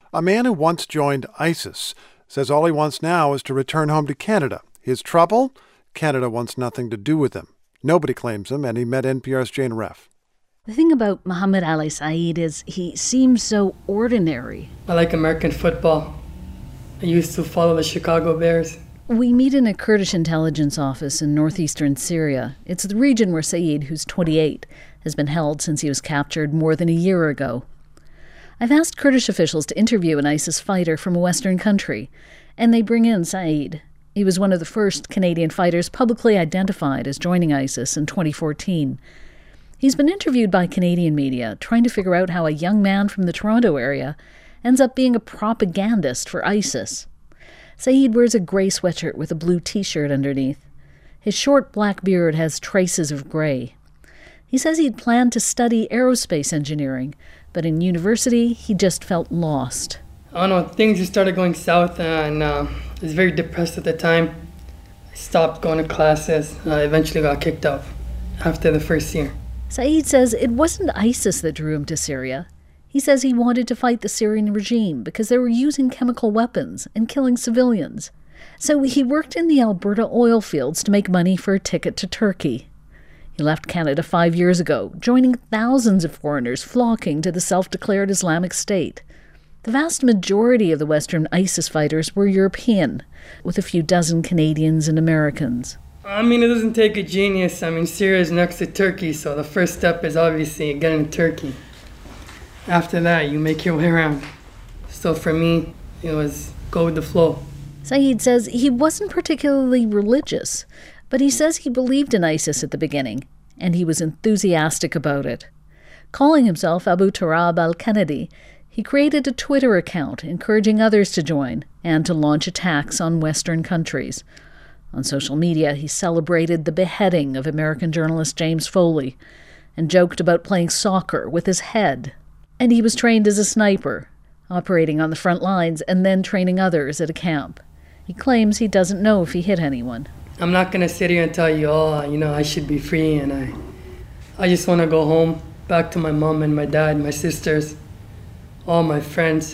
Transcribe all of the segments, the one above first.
A man who once joined ISIS says all he wants now is to return home to Canada. His trouble? Canada wants nothing to do with him. Nobody claims him, and he met NPR's Jane Reff. The thing about Mohammed Ali Saeed is he seems so ordinary. I like American football. I used to follow the Chicago Bears. We meet in a Kurdish intelligence office in northeastern Syria. It's the region where Saeed, who's 28, has been held since he was captured more than a year ago. I've asked Kurdish officials to interview an ISIS fighter from a Western country, and they bring in Saeed. He was one of the first Canadian fighters publicly identified as joining ISIS in 2014. He's been interviewed by Canadian media, trying to figure out how a young man from the Toronto area ends up being a propagandist for ISIS. Saeed wears a grey sweatshirt with a blue T-shirt underneath. His short black beard has traces of grey. He says he'd planned to study aerospace engineering, but in university he just felt lost. I don't know, things just started going south, and I was very depressed at the time. I stopped going to classes. I eventually got kicked out after the first year. Saeed says it wasn't ISIS that drew him to Syria. He says he wanted to fight the Syrian regime because they were using chemical weapons and killing civilians. So he worked in the Alberta oil fields to make money for a ticket to Turkey. He left Canada 5 years ago, joining thousands of foreigners flocking to the self-declared Islamic State. The vast majority of the Western ISIS fighters were European, with a few dozen Canadians and Americans. I mean, it doesn't take a genius. I mean, Syria is next to Turkey, so the first step is obviously getting to Turkey. After that, you make your way around. So for me, it was go with the flow. Saeed says he wasn't particularly religious, but he says he believed in ISIS at the beginning, and he was enthusiastic about it. Calling himself Abu Turab al-Kennedy, he created a Twitter account encouraging others to join and to launch attacks on Western countries. On social media, he celebrated the beheading of American journalist James Foley and joked about playing soccer with his head. And he was trained as a sniper, operating on the front lines and then training others at a camp. He claims he doesn't know if he hit anyone. I'm not going to sit here and tell you, I should be free, and I just want to go home, back to my mom and my dad, my sisters, all my friends.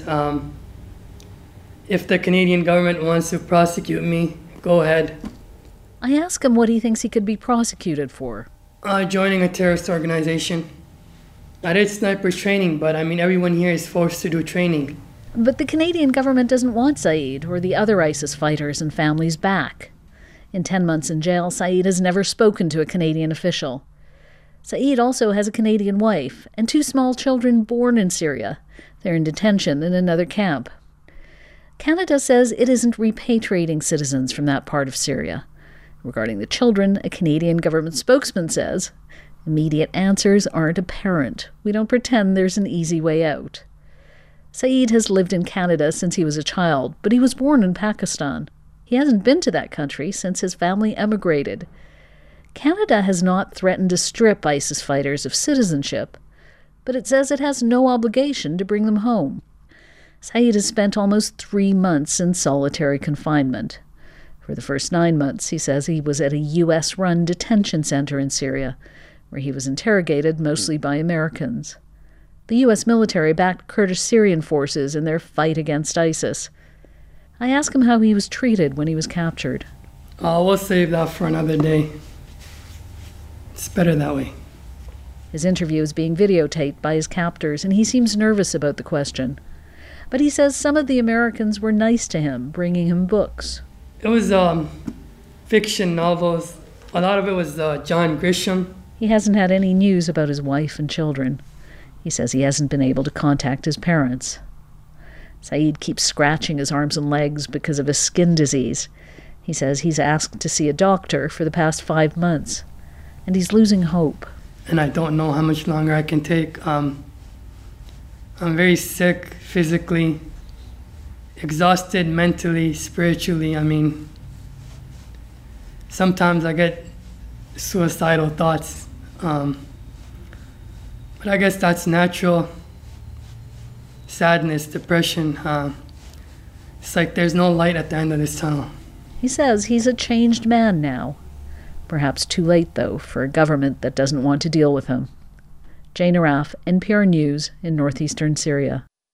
If the Canadian government wants to prosecute me, go ahead. I ask him what he thinks he could be prosecuted for. Joining a terrorist organization. I did sniper training, but everyone here is forced to do training. But the Canadian government doesn't want Saeed or the other ISIS fighters and families back. In 10 months in jail, Saeed has never spoken to a Canadian official. Saeed also has a Canadian wife and 2 small children born in Syria. They're in detention in another camp. Canada says it isn't repatriating citizens from that part of Syria. Regarding the children, a Canadian government spokesman says, immediate answers aren't apparent. We don't pretend there's an easy way out. Saeed has lived in Canada since he was a child, but he was born in Pakistan. He hasn't been to that country since his family emigrated. Canada has not threatened to strip ISIS fighters of citizenship, but it says it has no obligation to bring them home. Saeed has spent almost 3 months in solitary confinement. For the first 9 months, he says he was at a U.S.-run detention center in Syria, where he was interrogated mostly by Americans. The U.S. military backed Kurdish Syrian forces in their fight against ISIS. I asked him how he was treated when he was captured. We'll save that for another day. It's better that way. His interview is being videotaped by his captors, and he seems nervous about the question. But he says some of the Americans were nice to him, bringing him books. It was fiction novels. A lot of it was John Grisham. He hasn't had any news about his wife and children. He says he hasn't been able to contact his parents. Saeed keeps scratching his arms and legs because of a skin disease. He says he's asked to see a doctor for the past 5 months, and he's losing hope. And I don't know how much longer I can take. I'm very sick physically, exhausted mentally, spiritually. Sometimes I get suicidal thoughts. But I guess that's natural. Sadness, depression. It's like there's no light at the end of this tunnel. He says he's a changed man now. Perhaps too late, though, for a government that doesn't want to deal with him. Jane Reff, NPR News in northeastern Syria.